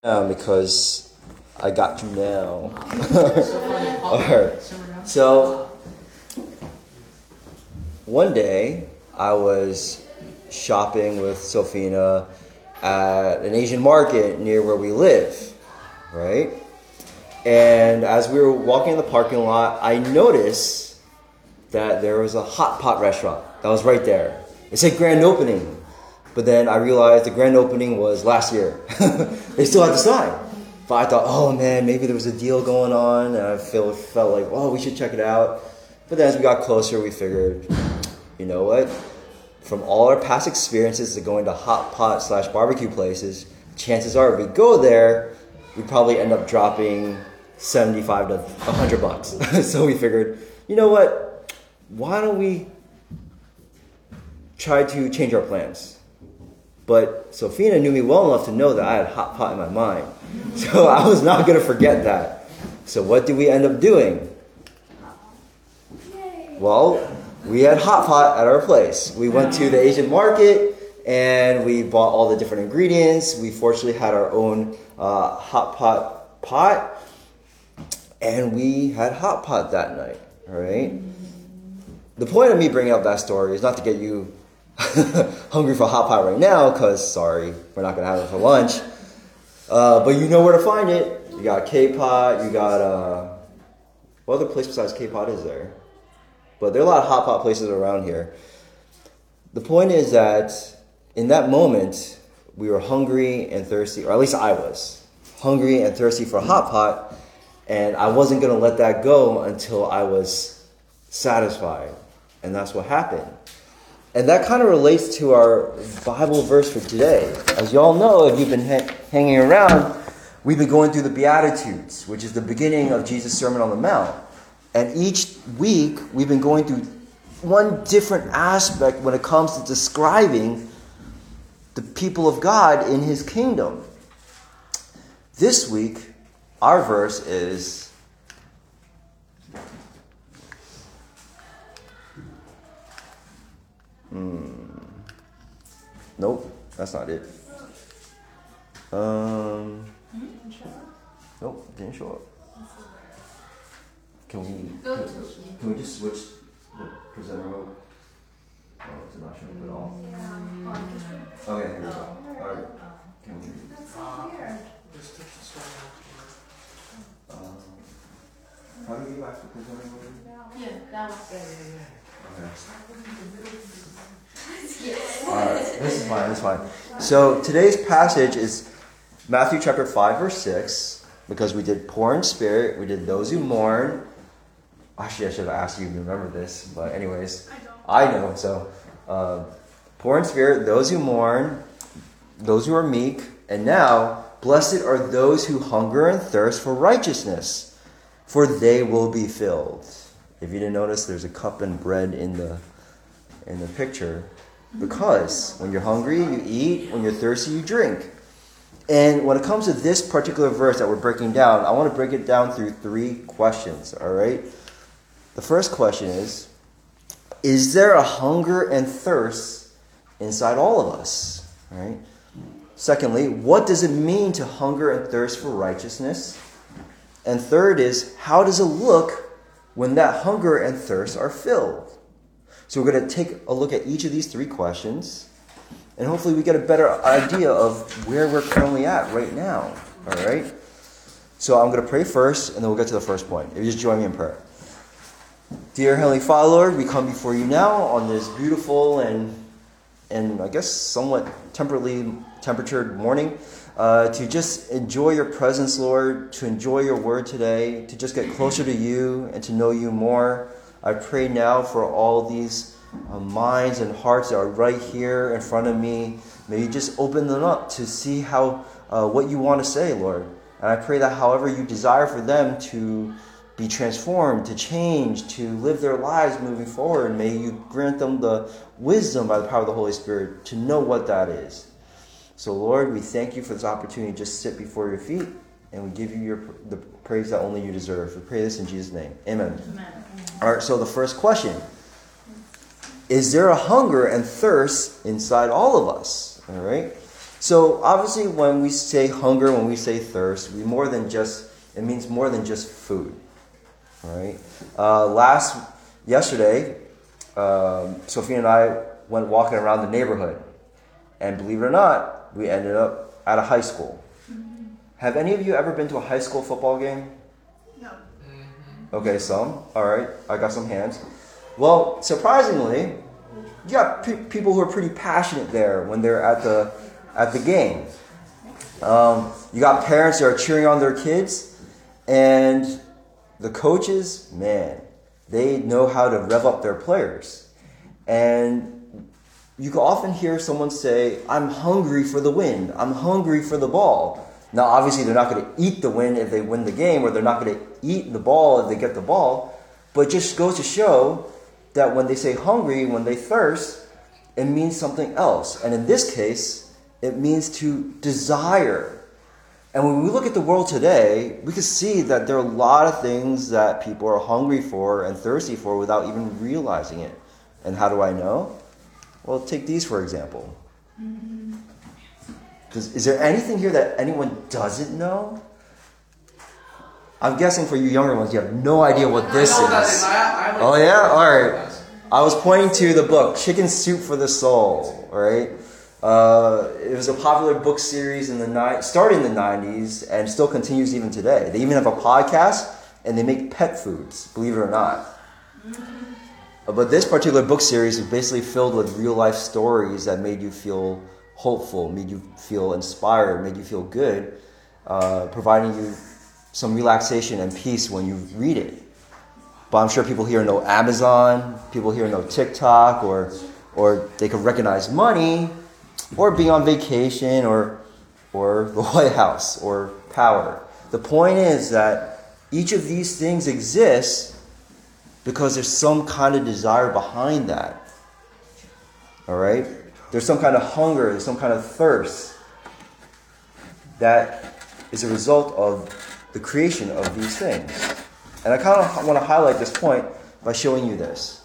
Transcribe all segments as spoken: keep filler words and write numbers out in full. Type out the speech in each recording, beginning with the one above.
Um, because I got you now. Alright. So, one day I was shopping with Sophina at an Asian market near where we live, right? And as we were walking in the parking lot, I noticed that there was a hot pot restaurant that was right there. It said grand opening. But then I realized the grand opening was last year. They still had the sign. But I thought, oh man, maybe there was a deal going on. And I feel, felt like, oh, we should check it out. But then as we got closer, we figured, you know what? From all our past experiences to going to hot pot slash barbecue places, chances are if we go there, we probably end up dropping seventy-five to one hundred bucks. So we figured, you know what? Why don't we try to change our plans? But Sophina knew me well enough to know that I had hot pot in my mind. So I was not going to forget that. So what did we end up doing? Well, we had hot pot at our place. We went to the Asian market and we bought all the different ingredients. We fortunately had our own uh, hot pot pot. And we had hot pot that night. All right. The point of me bringing up that story is not to get you hungry for hot pot right now, because sorry, we're not gonna have it for lunch. Uh, but you know where to find it. You got K-Pot. You got uh, what other place besides K-Pot is there? But there are a lot of hot pot places around here. The point is that in that moment, we were hungry and thirsty, or at least I was hungry and thirsty for a hot pot, and I wasn't gonna let that go until I was satisfied, and that's what happened. And that kind of relates to our Bible verse for today. As you all know, if you've been ha- hanging around, we've been going through the Beatitudes, which is the beginning of Jesus' Sermon on the Mount. And each week, we've been going through one different aspect when it comes to describing the people of God in His kingdom. This week, our verse is Hmm. Nope, that's not it. Um. Nope, didn't show up. Can we? Can, can we just switch the presenter mode? Oh, it's not showing up at all. Okay, here we go. All right. Can we? That's so weird. Um. How do we get back to the presenter mode? Yeah, that was good. Okay. Alright, this is fine, this is fine. So today's passage is Matthew chapter five, verse six, because we did poor in spirit, we did those who mourn. Actually, I should have asked you to remember this, but anyways, I, I know. So, uh, poor in spirit, those who mourn, those who are meek, and now, blessed are those who hunger and thirst for righteousness, for they will be filled. If you didn't notice, there's a cup and bread in the in the picture. Because when you're hungry, you eat. When you're thirsty, you drink. And when it comes to this particular verse that we're breaking down, I want to break it down through three questions, all right? The first question is, is there a hunger and thirst inside all of us, all right? Secondly, what does it mean to hunger and thirst for righteousness? And third is, how does it look when that hunger and thirst are filled? So we're going to take a look at each of these three questions, and hopefully we get a better idea of where we're currently at right now. All right? So I'm going to pray first, and then we'll get to the first point. If you just join me in prayer. Dear Heavenly Father, Lord, we come before you now on this beautiful and, and I guess somewhat temperately temperatured morning, uh, to just enjoy your presence, Lord, to enjoy your word today, to just get closer to you and to know you more. I pray now for all these uh, minds and hearts that are right here in front of me. May you just open them up to see how uh, what you want to say, Lord. And I pray that however you desire for them to be transformed, to change, to live their lives moving forward, may you grant them the wisdom by the power of the Holy Spirit to know what that is. So, Lord, we thank you for this opportunity to just sit before your feet, and we give you your, the praise that only you deserve. We pray this in Jesus' name. Amen. Amen. All right, so the first question. Is there a hunger and thirst inside all of us? All right. So obviously when we say hunger, when we say thirst, we more than just, it means more than just food. All right. Uh, last, yesterday, um, Sophia and I went walking around the neighborhood. And believe it or not, we ended up at a high school. Mm-hmm. Have any of you ever been to a high school football game? No. Mm-hmm. Okay, some. All right. I got some hands. Well, surprisingly, you got pe- people who are pretty passionate there when they're at the at the game. Um, you got parents that are cheering on their kids, and the coaches, man, they know how to rev up their players. And you can often hear someone say, I'm hungry for the win. I'm hungry for the ball. Now, obviously, they're not going to eat the win if they win the game, or they're not going to eat the ball if they get the ball. But it just goes to show that when they say hungry, when they thirst, it means something else. And in this case, it means to desire. And when we look at the world today, we can see that there are a lot of things that people are hungry for and thirsty for without even realizing it. And how do I know? Well, take these for example. Because is there anything here that anyone doesn't know? I'm guessing for you younger ones, you have no idea what this is. Oh yeah? Alright. I was pointing to the book, Chicken Soup for the Soul. Alright? Uh, it was a popular book series in the ni- started in the nineties and still continues even today. They even have a podcast and they make pet foods, believe it or not. Uh, but this particular book series is basically filled with real life stories that made you feel hopeful, made you feel inspired, made you feel good, uh, providing you some relaxation and peace when you read it. But I'm sure people here know Amazon, people here know TikTok, or or they can recognize money, or being on vacation, or or the White House, or power. The point is that each of these things exists because there's some kind of desire behind that. All right? There's some kind of hunger, there's some kind of thirst that is a result of the creation of these things. And I kind of want to highlight this point by showing you this.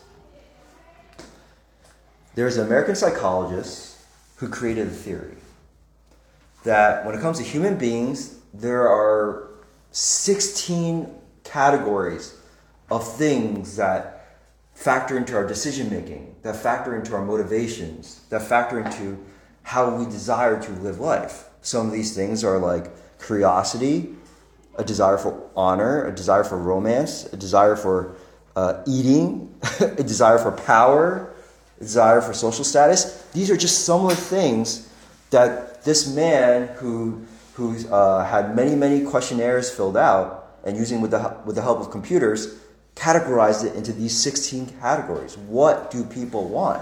There's an American psychologist who created a theory that when it comes to human beings, there are sixteen categories of things that factor into our decision making, that factor into our motivations, that factor into how we desire to live life. Some of these things are like curiosity, a desire for honor, a desire for romance, a desire for uh, eating, a desire for power, a desire for social status. These are just some of the things that this man who who uh, had many, many questionnaires filled out and using with the with the help of computers, categorized it into these sixteen categories. What do people want?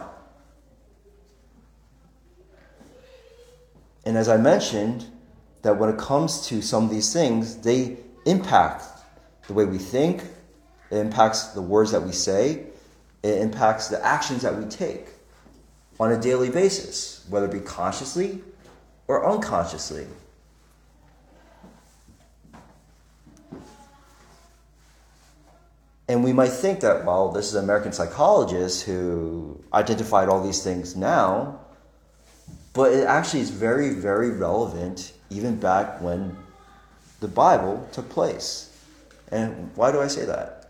And as I mentioned, that when it comes to some of these things, they impact the way we think, it impacts the words that we say, it impacts the actions that we take on a daily basis, whether it be consciously or unconsciously. And we might think that, well, this is an American psychologist who identified all these things now, but it actually is very, very relevant even back when the Bible took place. And why do I say that?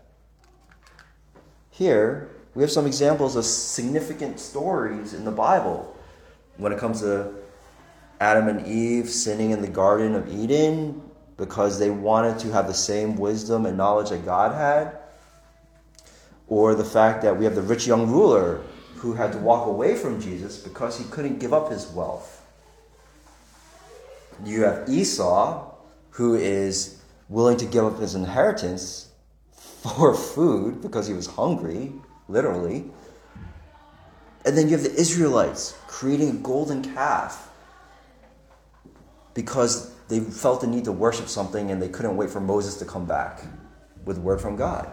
Here, we have some examples of significant stories in the Bible when it comes to Adam and Eve sinning in the Garden of Eden because they wanted to have the same wisdom and knowledge that God had. Or the fact that we have the rich young ruler who had to walk away from Jesus because he couldn't give up his wealth. You have Esau, who is willing to give up his inheritance for food because he was hungry, literally. And then you have the Israelites creating a golden calf because they felt the need to worship something and they couldn't wait for Moses to come back with word from God.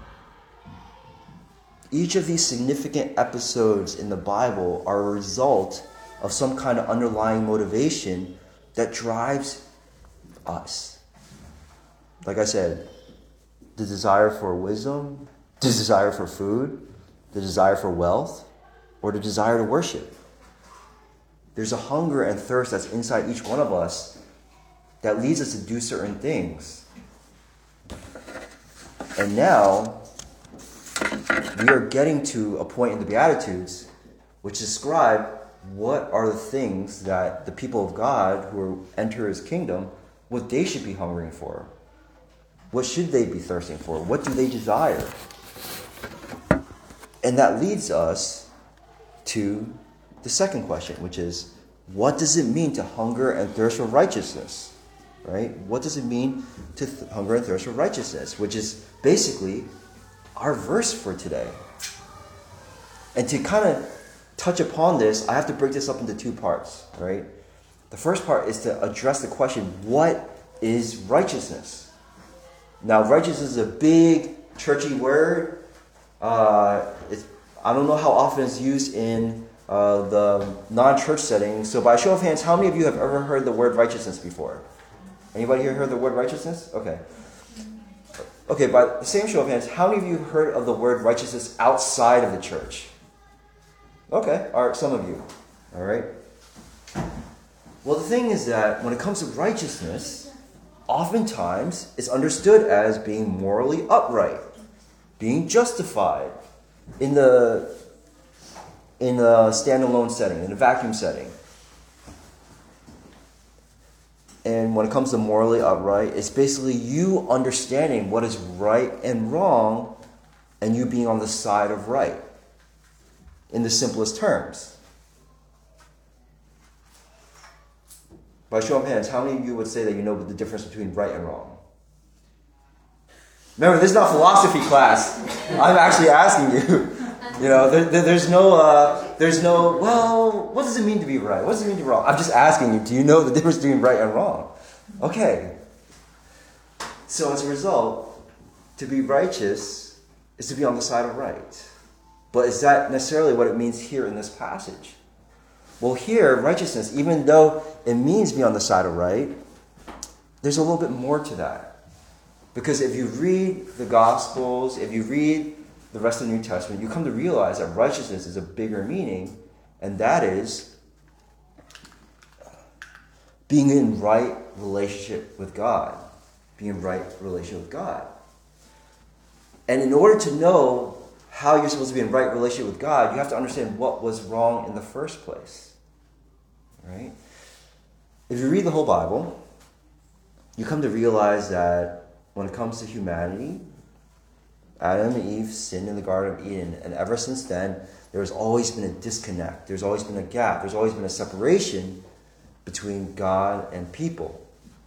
Each of these significant episodes in the Bible are a result of some kind of underlying motivation that drives us. Like I said, the desire for wisdom, the desire for food, the desire for wealth, or the desire to worship. There's a hunger and thirst that's inside each one of us that leads us to do certain things. And now, we are getting to a point in the Beatitudes which describe what are the things that the people of God who enter his kingdom, what they should be hungering for. What should they be thirsting for? What do they desire? And that leads us to the second question, which is, what does it mean to hunger and thirst for righteousness? Right? What does it mean to th- hunger and thirst for righteousness? Which is basically our verse for today. And to kind of touch upon this, I have to break this up into two parts, right? The first part is to address the question, what is righteousness? Now, righteousness is a big, churchy word. Uh, it's, I don't know how often it's used in uh, the non-church setting. So by show of hands, how many of you have ever heard the word righteousness before? Anybody here heard the word righteousness? Okay. Okay, by the same show of hands, how many of you heard of the word righteousness outside of the church? Okay, all right, some of you. All right. Well, the thing is that when it comes to righteousness, oftentimes it's understood as being morally upright, being justified in the in a standalone setting, in a vacuum setting. And when it comes to morally upright, it's basically you understanding what is right and wrong and you being on the side of right, in the simplest terms. By show of hands, how many of you would say that you know the difference between right and wrong? Remember, this is not philosophy class. I'm actually asking you. You know, there, there, there's no, uh, there's no, well, what does it mean to be right? What does it mean to be wrong? I'm just asking you, do you know the difference between right and wrong? Okay. So as a result, to be righteous is to be on the side of right. But is that necessarily what it means here in this passage? Well, here, righteousness, even though it means be on the side of right, there's a little bit more to that. Because if you read the Gospels, if you read the rest of the New Testament, you come to realize that righteousness is a bigger meaning, and that is being in right relationship with God. Being in right relationship with God. And in order to know how you're supposed to be in right relationship with God, you have to understand what was wrong in the first place. Right? If you read the whole Bible, you come to realize that when it comes to humanity, Adam and Eve sinned in the Garden of Eden, and ever since then, there's always been a disconnect. There's always been a gap. There's always been a separation between God and people.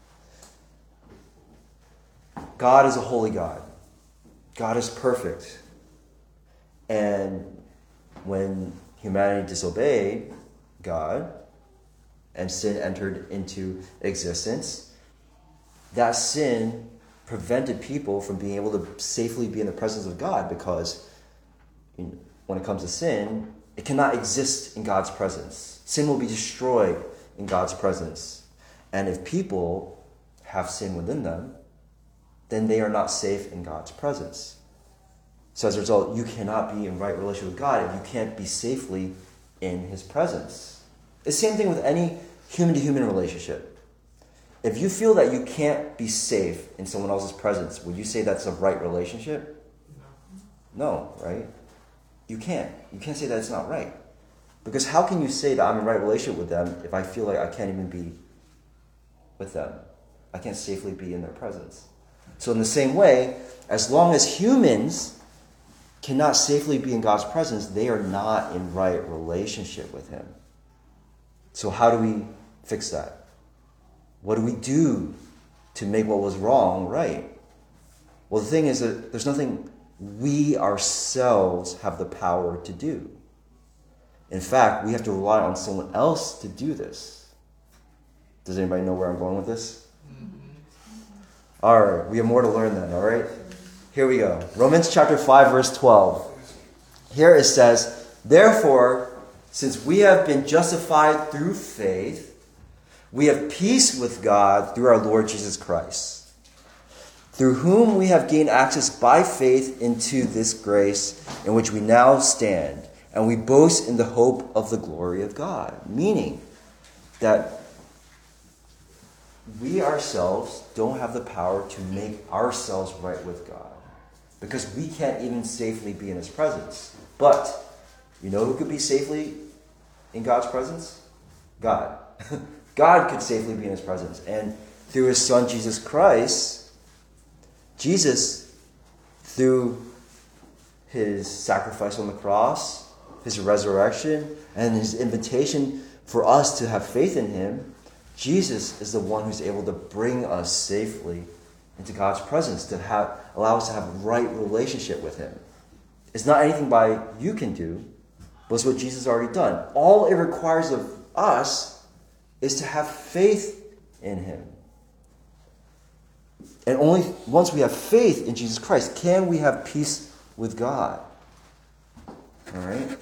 God is a holy God. God is perfect. And when humanity disobeyed God and sin entered into existence, that sin prevented people from being able to safely be in the presence of God, because when it comes to sin, it cannot exist in God's presence. Sin will be destroyed in God's presence. And if people have sin within them, then they are not safe in God's presence. So as a result, you cannot be in right relationship with God if you can't be safely in his presence. It's the same thing with any human-to-human relationship. If you feel that you can't be safe in someone else's presence, would you say that's a right relationship? No, right? You can't. You can't say that it's not right. Because how can you say that I'm in right relationship with them if I feel like I can't even be with them? I can't safely be in their presence. So in the same way, as long as humans cannot safely be in God's presence, they are not in right relationship with him. So how do we fix that? What do we do to make what was wrong right? Well, the thing is that there's nothing we ourselves have the power to do. In fact, we have to rely on someone else to do this. Does anybody know where I'm going with this? All right, we have more to learn then, all right? Here we go. Romans chapter five, verse twelve. Here it says, "Therefore, since we have been justified through faith, we have peace with God through our Lord Jesus Christ, through whom we have gained access by faith into this grace in which we now stand, and we boast in the hope of the glory of God." Meaning, that we ourselves don't have the power to make ourselves right with God, because we can't even safely be in His presence. But you know who could be safely in God's presence? God. God could safely be in His presence. And through His Son, Jesus Christ, Jesus, through His sacrifice on the cross, His resurrection, and His invitation for us to have faith in Him, Jesus is the one who's able to bring us safely into God's presence, to have allow us to have a right relationship with Him. It's not anything by you can do, but it's what Jesus has already done. All it requires of us is to have faith in Him. And only once we have faith in Jesus Christ can we have peace with God. All right?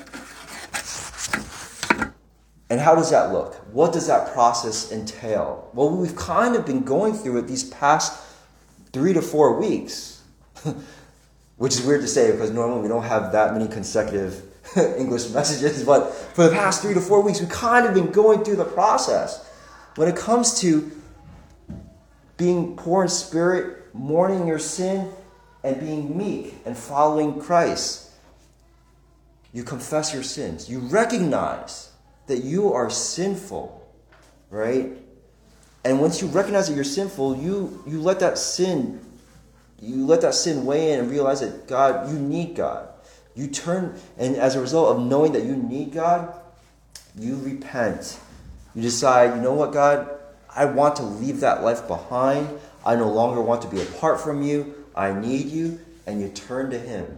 And how does that look? What does that process entail? Well, we've kind of been going through it these past three to four weeks, which is weird to say because normally we don't have that many consecutive English messages, but for the past three to four weeks, we've kind of been going through the process. When it comes to being poor in spirit, mourning your sin, and being meek and following Christ, you confess your sins. You recognize that you are sinful, right? And once you recognize that you're sinful, you you let that sin, you let that sin weigh in and realize that God, you need God. You turn, and as a result of knowing that you need God, you repent. You decide, you know what, God, I want to leave that life behind. I no longer want to be apart from you. I need you, and you turn to Him.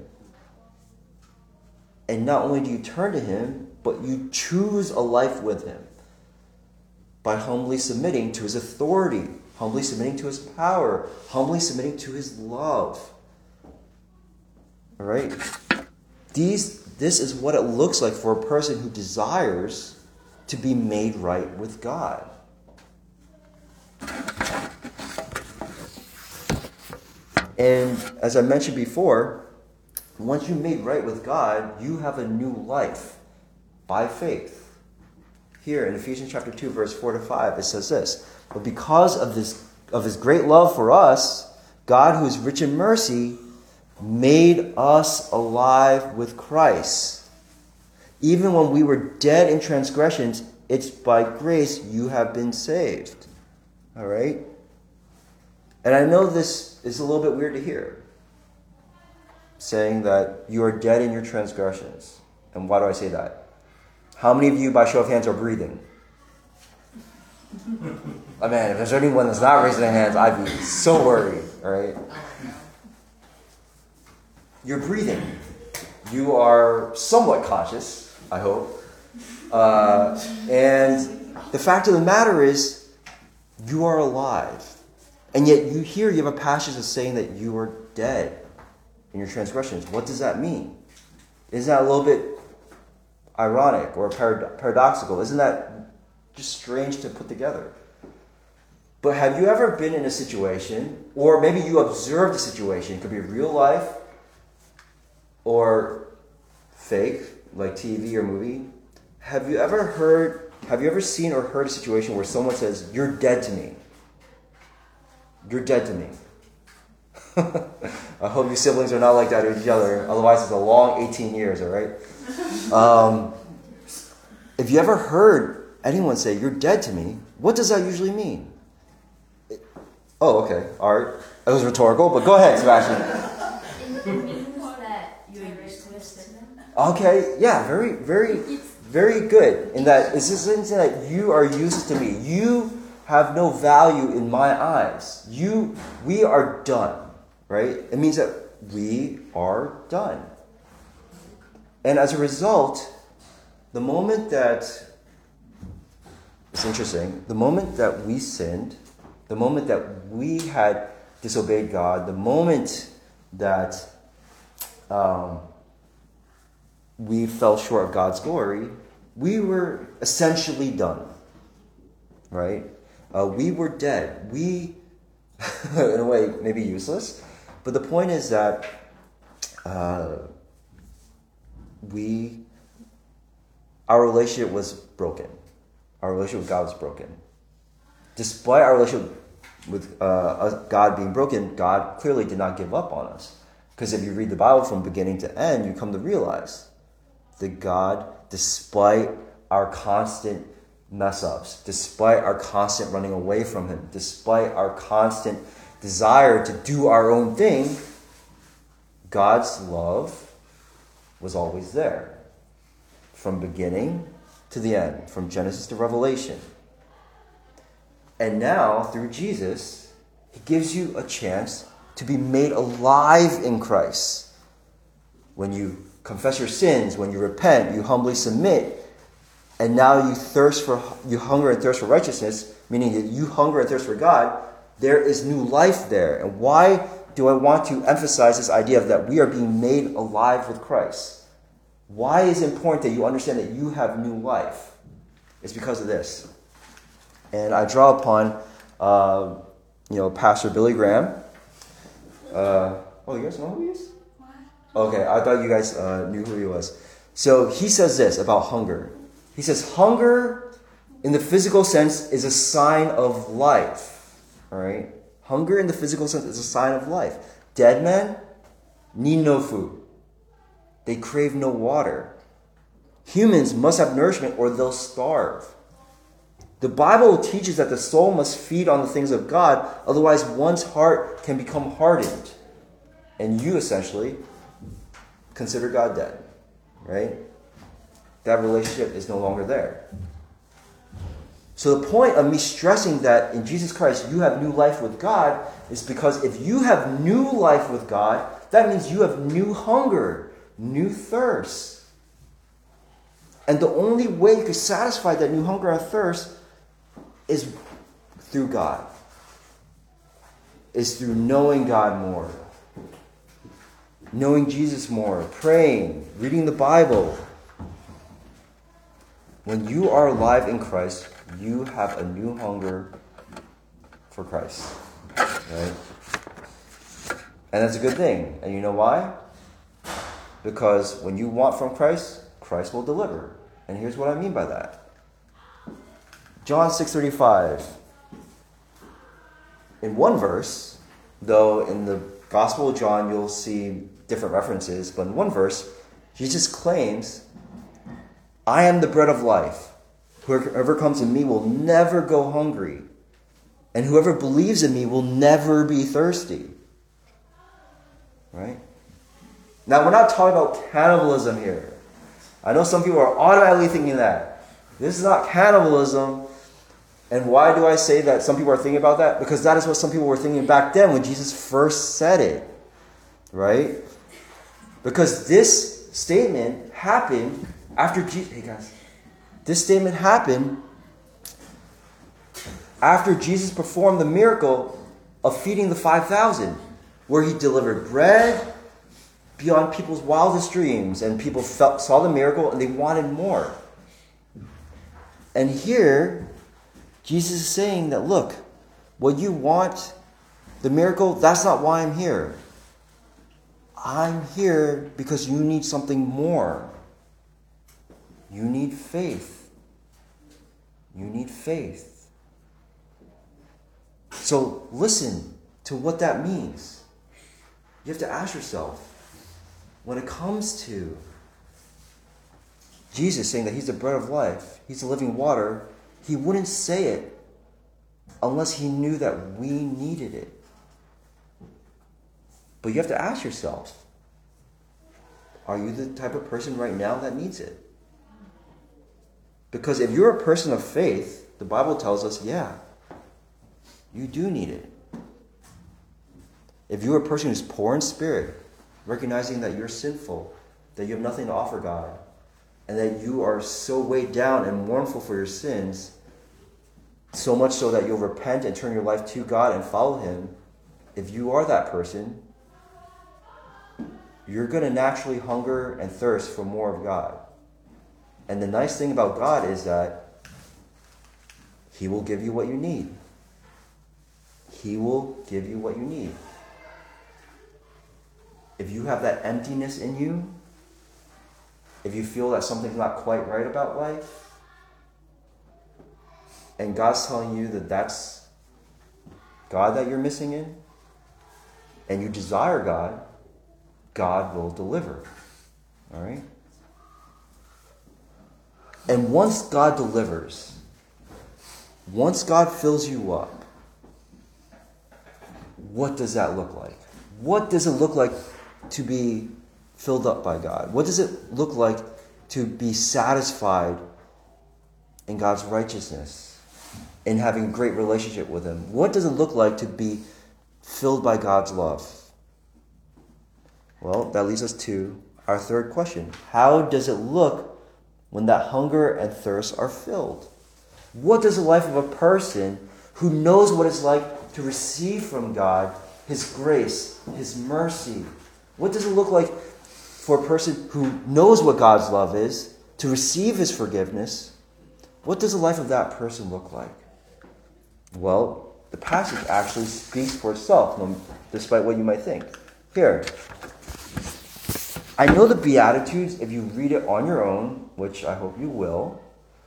And not only do you turn to Him, but you choose a life with Him by humbly submitting to His authority, humbly submitting to His power, humbly submitting to His love. All right? These, this is what it looks like for a person who desires to be made right with God. And as I mentioned before, once you're made right with God, you have a new life by faith. Here in Ephesians chapter two, verse four to five, it says this: but because of this of His great love for us, God, who is rich in mercy, made us alive with Christ. Even when we were dead in transgressions, it's by grace you have been saved. All right? And I know this is a little bit weird to hear, saying that you are dead in your transgressions. And why do I say that? How many of you, by show of hands, are breathing? Oh man, if there's anyone that's not raising their hands, I'd be so worried, all right? You're breathing. You are somewhat conscious, I hope. Uh, and the fact of the matter is, you are alive. And yet you hear, you have a passage that's saying that you are dead in your transgressions. What does that mean? Isn't that a little bit ironic or parad- paradoxical? Isn't that just strange to put together? But have you ever been in a situation, or maybe you observed a situation, it could be real life or fake, like T V or movie. Have you ever heard, have you ever seen or heard a situation where someone says, "You're dead to me. You're dead to me"? I hope your siblings are not like that with each other. Otherwise, it's a long eighteen years, all right? Um, if you ever heard anyone say, "You're dead to me," what does that usually mean? It, oh, okay. All right. That was rhetorical, but go ahead, Sebastian. It means that you're twisted. Okay, yeah, very, very, very good. In that, it's just saying that you are useless to me. You have no value in my eyes. You, we are done, right? It means that we are done. And as a result, the moment that, it's interesting, the moment that we sinned, the moment that we had disobeyed God, the moment that um, we fell short of God's glory, we were essentially done, right? Uh, we were dead. We, in a way, maybe useless. But the point is that uh, we, our relationship was broken. our relationship with God was broken. Despite our relationship with uh, God being broken, God clearly did not give up on us. Because if you read the Bible from beginning to end, you come to realize that God, despite our constant mess-ups, despite our constant running away from Him, despite our constant desire to do our own thing, God's love was always there. From beginning to the end, from Genesis to Revelation. And now, through Jesus, He gives you a chance to be made alive in Christ. When you confess your sins, when you repent, you humbly submit, and now you thirst for, you hunger and thirst for righteousness, meaning that you hunger and thirst for God, there is new life there. And why do I want to emphasize this idea of that we are being made alive with Christ? Why is it important that you understand that you have new life? It's because of this. And I draw upon, uh, you know, Pastor Billy Graham. Uh, oh, you guys know who he is? Okay, I thought you guys uh, knew who he was. So he says this about hunger. He says, hunger in the physical sense is a sign of life. All right? Hunger in the physical sense is a sign of life. Dead men need no food. They crave no water. Humans must have nourishment or they'll starve. The Bible teaches that the soul must feed on the things of God, otherwise one's heart can become hardened. And you essentially consider God dead, right? That relationship is no longer there. So the point of me stressing that in Jesus Christ you have new life with God is because if you have new life with God, that means you have new hunger, new thirst. And the only way you can satisfy that new hunger and thirst is through God. Is through knowing God more. Knowing Jesus more. Praying. Reading the Bible. When you are alive in Christ, you have a new hunger for Christ. Right? And that's a good thing. And you know why? Because when you want from Christ, Christ will deliver. And here's what I mean by that. John six thirty-five. In one verse, though in the Gospel of John you'll see different references, but in one verse, Jesus claims, I am the bread of life. Whoever comes to me will never go hungry. And whoever believes in me will never be thirsty. Right? Now, we're not talking about cannibalism here. I know some people are automatically thinking that. This is not cannibalism. And why do I say that some people are thinking about that? Because that is what some people were thinking back then when Jesus first said it. Right? Because this statement happened after Jesus... Hey guys. This statement happened after Jesus performed the miracle of feeding the five thousand. Where he delivered bread beyond people's wildest dreams. And people felt, saw the miracle and they wanted more. And here... Jesus is saying that, look, what you want, the miracle, that's not why I'm here. I'm here because you need something more. You need faith. You need faith. So listen to what that means. You have to ask yourself, when it comes to Jesus saying that he's the bread of life, he's the living water, he wouldn't say it unless he knew that we needed it. But you have to ask yourself, are you the type of person right now that needs it? Because if you're a person of faith, the Bible tells us, yeah, you do need it. If you're a person who's poor in spirit, recognizing that you're sinful, that you have nothing to offer God, and that you are so weighed down and mournful for your sins, so much so that you'll repent and turn your life to God and follow Him, if you are that person, you're going to naturally hunger and thirst for more of God. And the nice thing about God is that He will give you what you need. He will give you what you need. If you have that emptiness in you, if you feel that something's not quite right about life, and God's telling you that that's God that you're missing in, and you desire God, God will deliver. All right? And once God delivers, once God fills you up, what does that look like? What does it look like to be filled up by God? What does it look like to be satisfied in God's righteousness, in having a great relationship with Him? What does it look like to be filled by God's love? Well, that leads us to our third question. How does it look when that hunger and thirst are filled? What does the life of a person who knows what it's like to receive from God His grace, His mercy, what does it look like for a person who knows what God's love is to receive His forgiveness? What does the life of that person look like? Well, the passage actually speaks for itself, despite what you might think. Here, I know the Beatitudes, if you read it on your own, which I hope you will,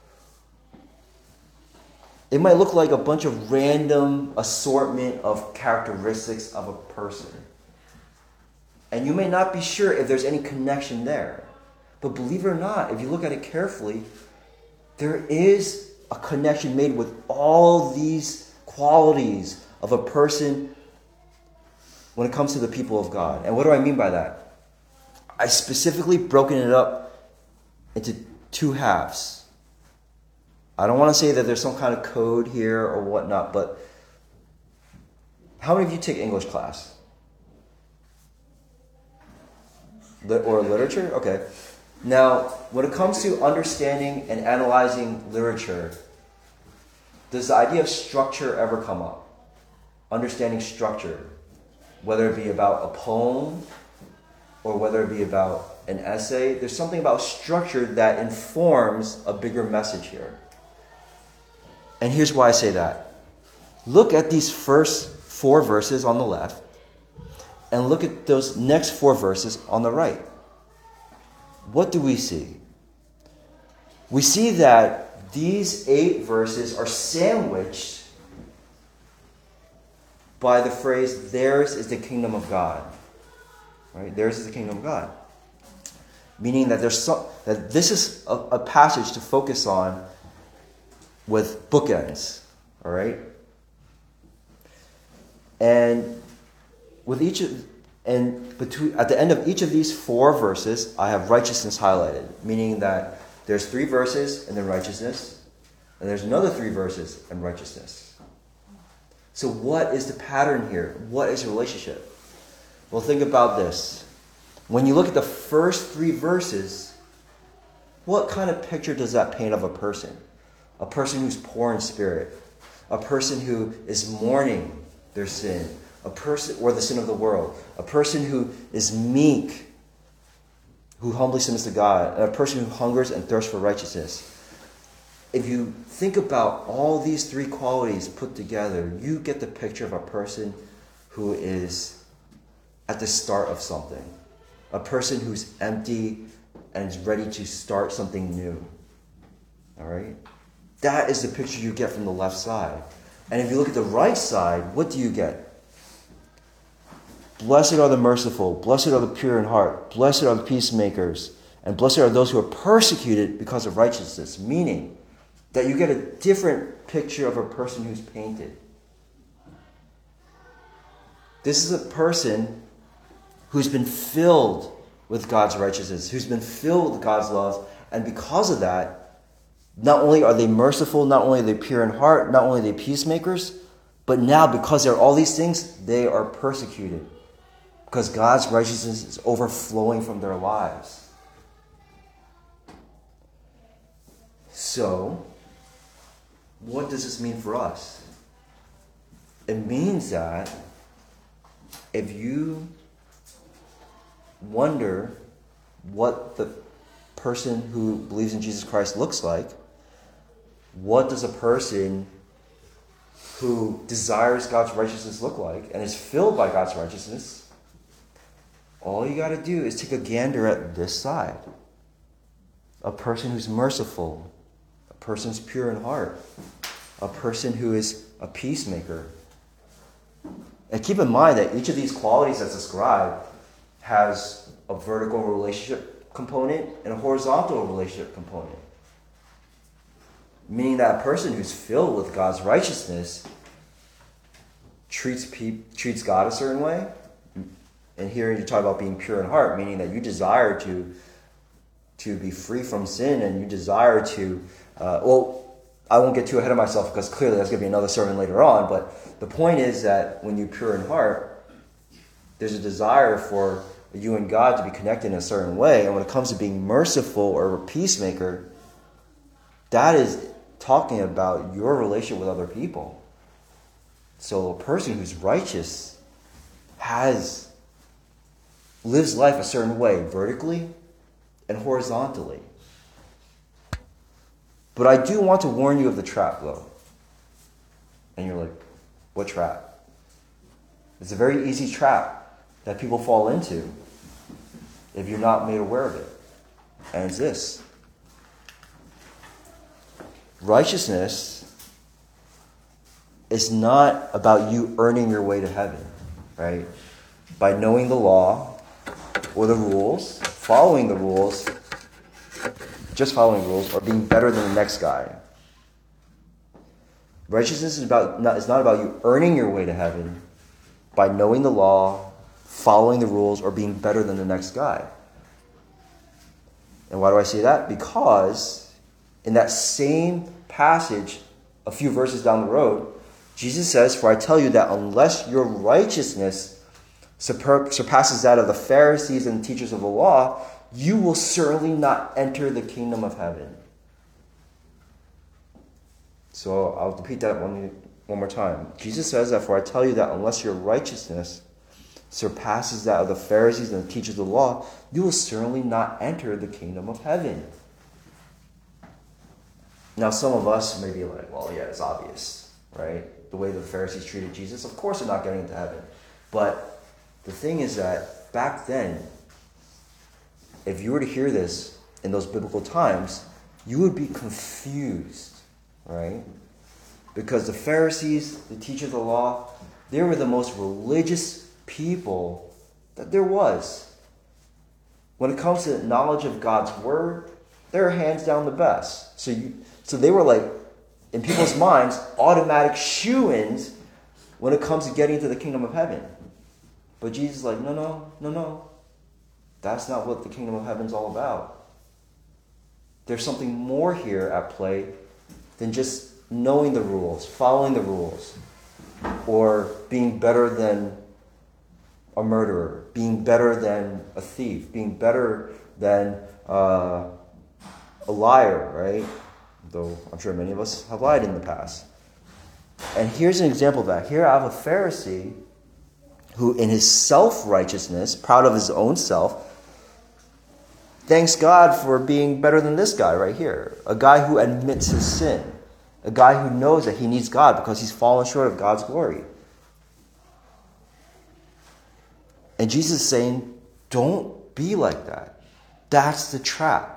it might look like a bunch of random assortment of characteristics of a person. And you may not be sure if there's any connection there. But believe it or not, if you look at it carefully, there is a connection made with all these qualities of a person when it comes to the people of God. And what do I mean by that? I specifically broken it up into two halves. I don't want to say that there's some kind of code here or whatnot, but how many of you take English class? Lit- or literature? Okay. Now, when it comes to understanding and analyzing literature, does the idea of structure ever come up? Understanding structure, whether it be about a poem or whether it be about an essay, there's something about structure that informs a bigger message here. And here's why I say that. Look at these first four verses on the left, and look at those next four verses on the right. What do we see? We see that these eight verses are sandwiched by the phrase, theirs is the kingdom of God. Right? Theirs is the kingdom of God. Meaning that there's some, that this is a, a passage to focus on with bookends. All right? And with each of, and between at the end of each of these four verses, I have righteousness highlighted, meaning that there's three verses and then righteousness, and there's another three verses and righteousness. So what is the pattern here? What is the relationship? Well, think about this. When you look at the first three verses, what kind of picture does that paint of a person? A person who's poor in spirit, a person who is mourning their sin, a person, or the sin of the world, a person who is meek, who humbly submits to God, and a person who hungers and thirsts for righteousness. If you think about all these three qualities put together, you get the picture of a person who is at the start of something. A person who's empty and is ready to start something new. All right? That is the picture you get from the left side. And if you look at the right side, what do you get? Blessed are the merciful, blessed are the pure in heart, blessed are the peacemakers, and blessed are those who are persecuted because of righteousness. Meaning that you get a different picture of a person who's painted. This is a person who's been filled with God's righteousness, who's been filled with God's love, and because of that, not only are they merciful, not only are they pure in heart, not only are they peacemakers, but now because they're all these things, they are persecuted. Because God's righteousness is overflowing from their lives. So, what does this mean for us? It means that if you wonder what the person who believes in Jesus Christ looks like, what does a person who desires God's righteousness look like and is filled by God's righteousness? All you got to do is take a gander at this side. A person who's merciful, a person who's pure in heart, a person who is a peacemaker. And keep in mind that each of these qualities that's described has a vertical relationship component and a horizontal relationship component. Meaning that a person who's filled with God's righteousness treats pe- treats God a certain way. And here you talk about being pure in heart, meaning that you desire to, to be free from sin, and you desire to, uh, well, I won't get too ahead of myself because clearly that's going to be another sermon later on, but the point is that when you're pure in heart, there's a desire for you and God to be connected in a certain way. And when it comes to being merciful or a peacemaker, that is talking about your relationship with other people. So a person who's righteous has lives life a certain way, vertically and horizontally. But I do want to warn you of the trap, though. And you're like, what trap? It's a very easy trap that people fall into if you're not made aware of it. And it's this. Righteousness is not about you earning your way to heaven, right? By knowing the law or the rules, following the rules, just following rules, or being better than the next guy. Righteousness is about not, it's not about you earning your way to heaven by knowing the law, following the rules, or being better than the next guy. And why do I say that? Because in that same passage, a few verses down the road, Jesus says, "For I tell you that unless your righteousness surpasses that of the Pharisees and teachers of the law, you will certainly not enter the kingdom of heaven." So I'll repeat that one, one more time. Jesus says that, "For I tell you that unless your righteousness surpasses that of the Pharisees and the teachers of the law, you will certainly not enter the kingdom of heaven." Now, some of us may be like, well, yeah, it's obvious, right? The way the Pharisees treated Jesus, of course they're not getting into heaven. But the thing is that back then, if you were to hear this in those biblical times, you would be confused, right? Because the Pharisees, the teachers of the law, they were the most religious people that there was. When it comes to knowledge of God's word, they're hands down the best. So you, so they were like, in people's minds, automatic shoo-ins when it comes to getting into the kingdom of heaven. But Jesus is like, no, no, no, no. That's not what the kingdom of heaven is all about. There's something more here at play than just knowing the rules, following the rules, or being better than a murderer, being better than a thief, being better than uh, a liar, right? Though I'm sure many of us have lied in the past. And here's an example of that. Here I have a Pharisee who, in his self-righteousness, proud of his own self, thanks God for being better than this guy right here. A guy who admits his sin. A guy who knows that he needs God because he's fallen short of God's glory. And Jesus is saying, don't be like that. That's the trap.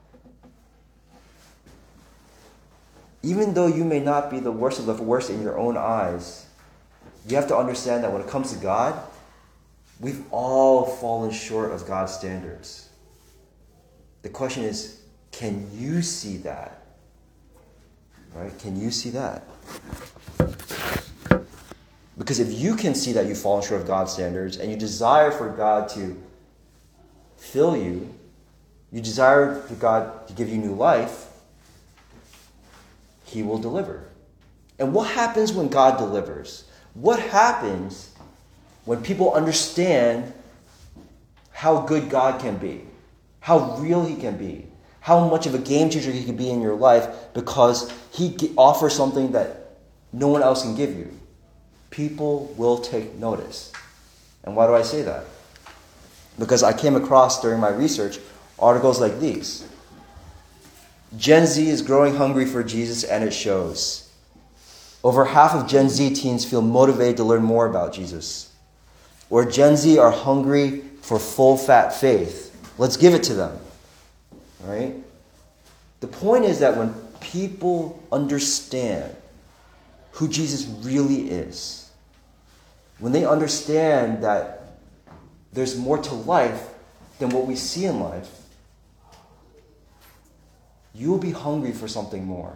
Even though you may not be the worst of the worst in your own eyes, you have to understand that when it comes to God, we've all fallen short of God's standards. The question is, can you see that? Right? Can you see that? Because if you can see that you've fallen short of God's standards and you desire for God to fill you, you desire for God to give you new life, He will deliver. And what happens when God delivers? What happens when people understand how good God can be, how real He can be, how much of a game changer He can be in your life because He offers something that no one else can give you? People will take notice. And why do I say that? Because I came across during my research articles like these. Gen Z is growing hungry for Jesus, and it shows. Over half of Gen Z teens feel motivated to learn more about Jesus. Or Gen Z are hungry for full-fat faith. Let's give it to them. Right? The point is that when people understand who Jesus really is, when they understand that there's more to life than what we see in life, you will be hungry for something more.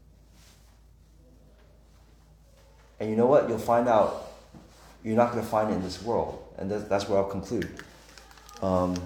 And you know what? You'll find out you're not going to find it in this world. And that's where I'll conclude. Um,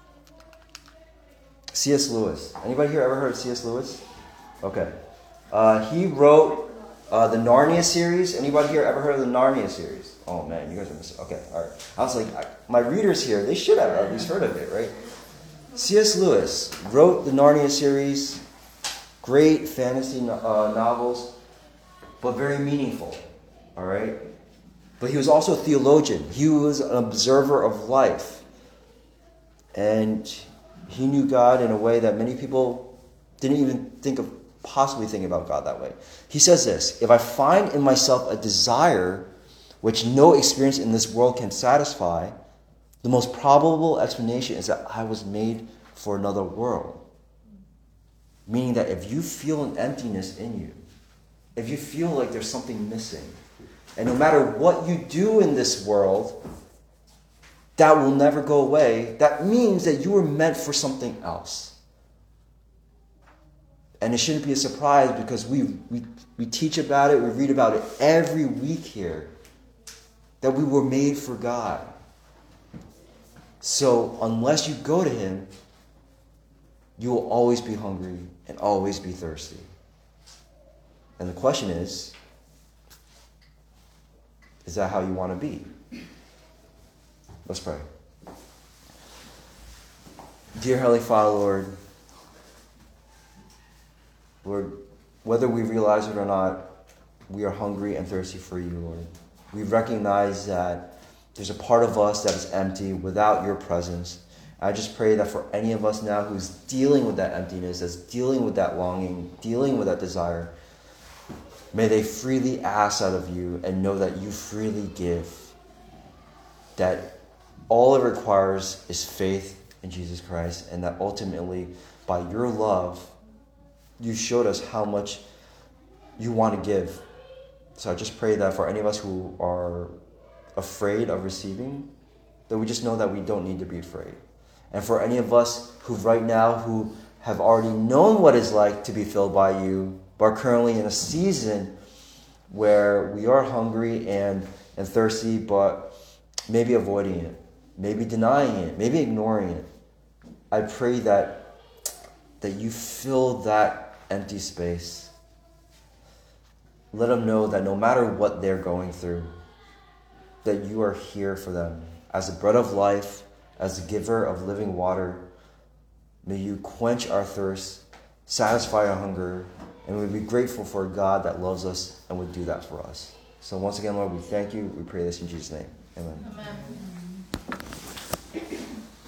C S Lewis. Anybody here ever heard of C S Lewis? Okay. Uh, he wrote uh, the Narnia series. Anybody here ever heard of the Narnia series? Oh man, you guys are missing. Okay, all right. I was like, I, my readers here, they should have at least heard of it, right? C S Lewis wrote the Narnia series. Great fantasy no- uh, novels, but very meaningful. All right? But he was also a theologian. He was an observer of life. And he knew God in a way that many people didn't even think of possibly thinking about God that way. He says this, if I find in myself a desire which no experience in this world can satisfy, the most probable explanation is that I was made for another world. Meaning that if you feel an emptiness in you, if you feel like there's something missing, and no matter what you do in this world, that will never go away, that means that you were meant for something else. And it shouldn't be a surprise because we, we, we teach about it, we read about it every week here, that we were made for God. So unless you go to Him, you will always be hungry and always be thirsty. And the question is, is that how you want to be? Let's pray. Dear Heavenly Father, Lord, Lord, whether we realize it or not, we are hungry and thirsty for you, Lord. We recognize that there's a part of us that is empty without your presence. I just pray that for any of us now who's dealing with that emptiness, that's dealing with that longing, dealing with that desire, may they freely ask out of you and know that you freely give. That all it requires is faith in Jesus Christ, and that ultimately, by your love, you showed us how much you want to give. So I just pray that for any of us who are afraid of receiving, that we just know that we don't need to be afraid. And for any of us who right now who have already known what it's like to be filled by you, but are currently in a season where we are hungry and, and thirsty, but maybe avoiding it, maybe denying it, maybe ignoring it, I pray that, that you fill that empty space. Let them know that no matter what they're going through, that you are here for them as the bread of life, as the giver of living water. May you quench our thirst, satisfy our hunger, and we'll be grateful for a God that loves us and would do that for us. So once again, Lord, we thank you. We pray this in Jesus' name. Amen. Amen.